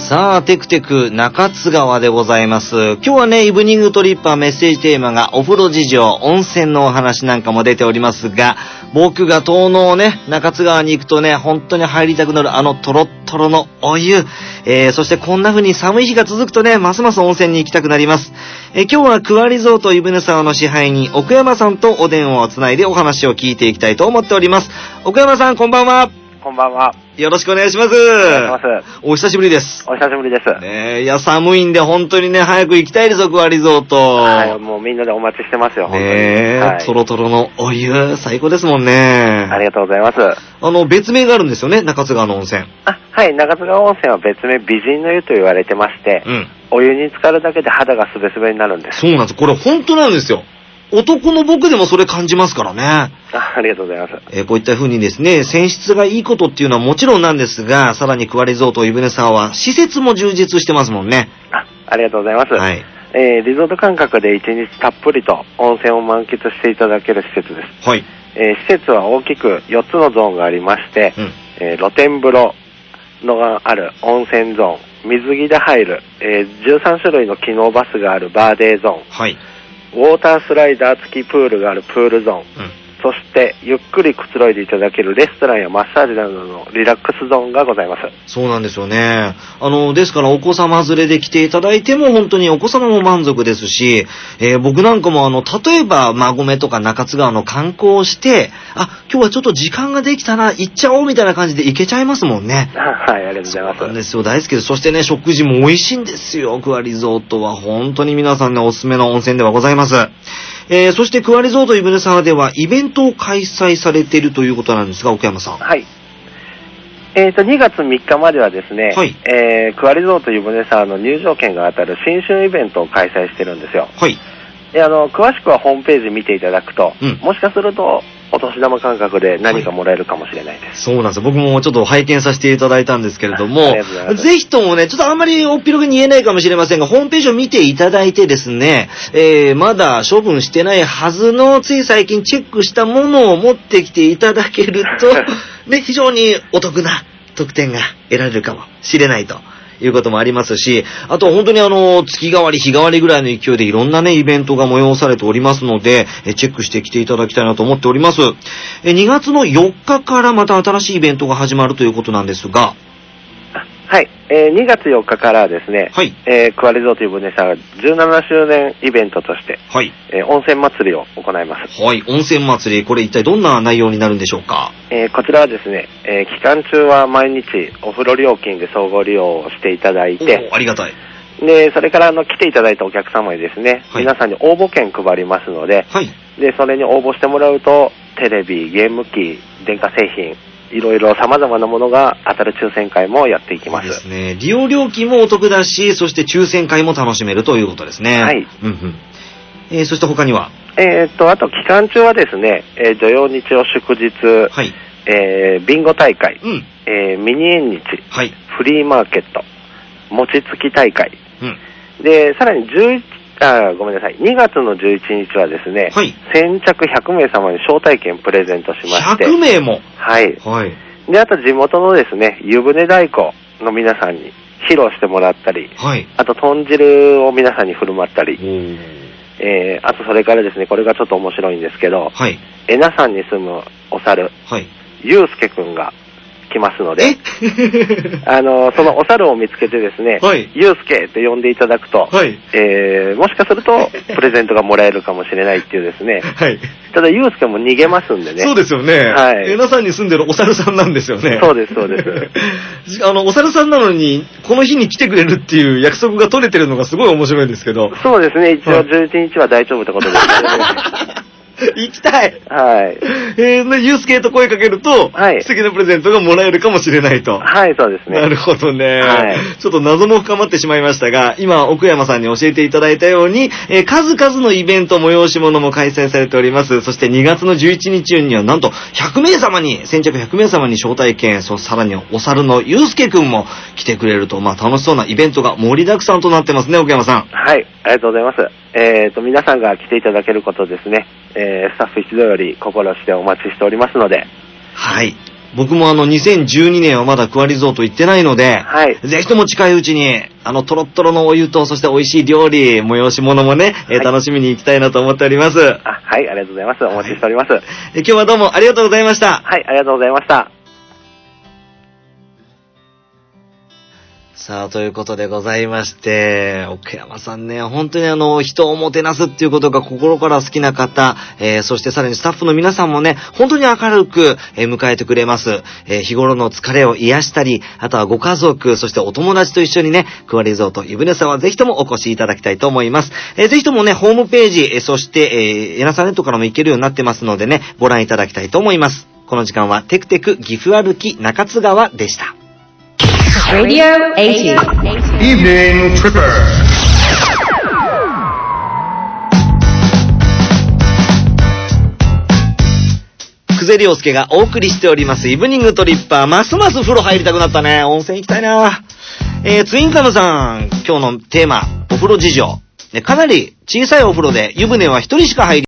さあ、テクテク中津川でございます。今日はね、イブニングトリッパーメッセージテーマがお風呂事情、温泉のお話なんかも出ておりますが、僕が遠野をね、中津川に行くとね、本当に入りたくなるあのトロットロのお湯。そしてこんな風に寒い日が続くとね、ますます温泉に行きたくなります。今日はクアリゾート湯船沢の支配人、奥山さんとお電話をつないでお話を聞いていきたいと思っております。奥山さん、こんばんは。 こんばんは。 よろしくお願いします。 お願いします。 お久しぶりです。 お久しぶりです。 ねえ、いや、寒いんで本当にね、早く行きたいですよ、クアリゾート。 はい、もうみんなでお待ちしてますよ、本当に。 ねえ、 はい、 トロトロのお湯、最高ですもんね。 ありがとうございます。 別名があるんですよね、中津川の温泉。 はい、中津川温泉は別名美人の湯と言われてまして、お湯に浸かるだけで肌がスベスベになるんです。 そうなんです。これ本当なんですよ。男の僕でもそれ感じますからね。 ありがとうございます。 こういった風にですね、泉質がいいことっていうのはもちろんなんですが、さらにクアリゾート湯船沢は施設も充実してますもんね。 ありがとうございます。 はい。 リゾート感覚で一日たっぷりと温泉を満喫していただける施設です。 はい。 施設は大きく4つのゾーンがありまして、露天風呂のがある温泉ゾーン、水着で入る、13種類の機能バスがあるバーデーゾーン、 はい。 ウォータースライダー付きプールがあるプールゾーン、そしてゆっくりくつろいでいただけるレストランやマッサージなどのリラックスゾーンがございます。 そうなんですよね。ですからお子様連れで来ていただいても本当にお子様も満足ですし、僕なんかも例えば馬込とか中津川の観光をして、今日はちょっと時間ができたな、行っちゃおうみたいな感じで行けちゃいますもんね。 はい、ありがとうございます。 そうなんですよ、大好きです。そしてね、食事も美味しいんですよ。クアリゾートは本当に皆さんね、おすすめの温泉ではございます。そしてクアリゾート湯船沢ではイベントを開催されているということなんですが、奥山さん。 はい。2月3日まではですね、はい、クアリゾート湯船沢の入場券が当たる新春イベントを開催してるんですよ。 はい。 で、詳しくはホームページ見ていただくと、もしかすると、お年玉感覚で何かもらえるかもしれないです。はい、 そうなんですよ。僕もちょっと拝見させていただいたんですけれども、ぜひともね、ちょっとあんまりおっぴろげに言えないかもしれませんが、ホームページを見ていただいてですね、まだ処分してないはずの、つい最近チェックしたものを持ってきていただけると、ね、非常にお得な特典が得られるかもしれないと。いうこともありますし、あと本当に月替わり日替わりぐらいの勢いでいろんなね、イベントが催されておりますので、チェックしてきていただきたいなと思っております。2月の4日からまた新しいイベントが始まるということなんですが、 はい、2月4日からですね、はい、クアリゾート湯船沢17周年イベントとして、はい、温泉祭りを行います。 はい、温泉祭り、これ一体どんな内容になるんでしょうか？ こちらはですね、期間中は毎日お風呂料金で総合利用をしていただいて、 ありがたい。 で、それから来ていただいたお客様にですね、はい、皆さんに応募券配りますので、はい、で、それに応募してもらうと、テレビ、ゲーム機、電化製品、いろいろ様々なものが当たる抽選会もやっていきます。 いいですね。利用料金もお得だし、そして抽選会も楽しめるということですね。 はい。 そして他にはあと期間中はですね、土曜日曜祝日、はい、ビンゴ大会、ミニ縁日、はい、フリーマーケット、餅つき大会、で、さらにごめんなさい。2月の11日はですね、はい、先着100名様に招待券プレゼントしまして。 100名もはい。はい。で、あと地元のですね、湯船太鼓の皆さんに披露してもらったり、はい。あと豚汁を皆さんに振る舞ったり、あとそれからですね、これがちょっと面白いんですけど、はい。恵那山に住むお猿、はい。ゆうすけくんが来ますので、そのお猿を見つけてですね、はい、ゆうすけって呼んでいただくと、はい、もしかするとプレゼントがもらえるかもしれないっていうですね、はい、ただゆうすけも逃げますんでね。 そうですよね。はい。恵那山に住んでるお猿さんなんですよね。 そうです、そうです。 お猿さんなのに、この日に来てくれるっていう約束が取れてるのがすごい面白いんですけど。 そうですね、一応11日は大丈夫ってことですね。 行きたい。 はい。 ユースケと声かけると、はい、素敵なプレゼントがもらえるかもしれないと。 はい、そうですね。 なるほどね。はい。ちょっと謎も深まってしまいましたが、今、奥山さんに教えていただいたように、数々のイベント、催し物も開催されております。そして2月の11日には、なんと、100名様に、先着100名様に招待券、さらにお猿のユースケくんも来てくれると、楽しそうなイベントが盛りだくさんとなってますね、奥山さん。 はい、ありがとうございます。皆さんが来ていただけることですね、スタッフ一同より心してお待ちしておりますので。 はい。 僕も2012年はまだクアリゾート行ってないので、はい。ぜひとも近いうちに、トロットロのお湯と、そして美味しい料理、催し物もね、はい、楽しみに行きたいなと思っております。はい、 ありがとうございます。お待ちしております。はい、 今日はどうもありがとうございました。 はい、ありがとうございました。 さあ、ということでございまして、奥山さんね、本当に人をもてなすっていうことが心から好きな方、そしてさらにスタッフの皆さんもね、本当に明るく、迎えてくれます。日頃の疲れを癒したり、あとはご家族、そしてお友達と一緒にね、クアリゾート湯船さんはぜひともお越しいただきたいと思います。ぜひともね、ホームページ、そして、エナサネットからも行けるようになってますのでね、ご覧いただきたいと思います。この時間はテクテク岐阜歩き中津川でした。 Radio 80 Evening Tripper。 久世良介がお送りしておりますイブニングトリッパー。ますます風呂入りたくなったね。温泉行きたいな。ツインカムさん、今日のテーマお風呂事情。かなり小さいお風呂で湯船は一人しか入り